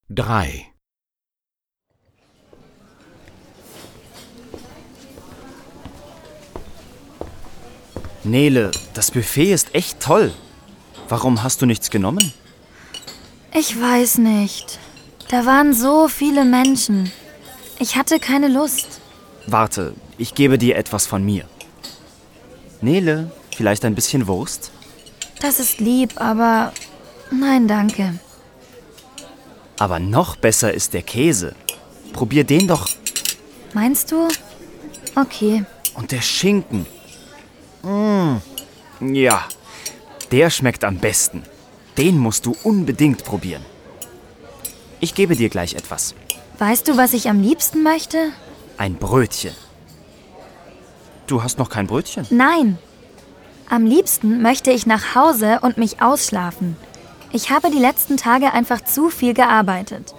3. Nele, das Buffet ist echt toll. Warum hast du nichts genommen? Ich weiß nicht. Da waren so viele Menschen. Ich hatte keine Lust. Warte, ich gebe dir etwas von mir. Nele, vielleicht ein bisschen Wurst? Das ist lieb, aber nein, danke. Aber noch besser ist der Käse. Probier den doch. Meinst du? Okay. Und der Schinken. Ja, der schmeckt am besten. Den musst du unbedingt probieren. Ich gebe dir gleich etwas. Weißt du, was ich am liebsten möchte? Ein Brötchen. Du hast noch kein Brötchen? Nein. Am liebsten möchte ich nach Hause und mich ausschlafen. Ich habe die letzten Tage einfach zu viel gearbeitet.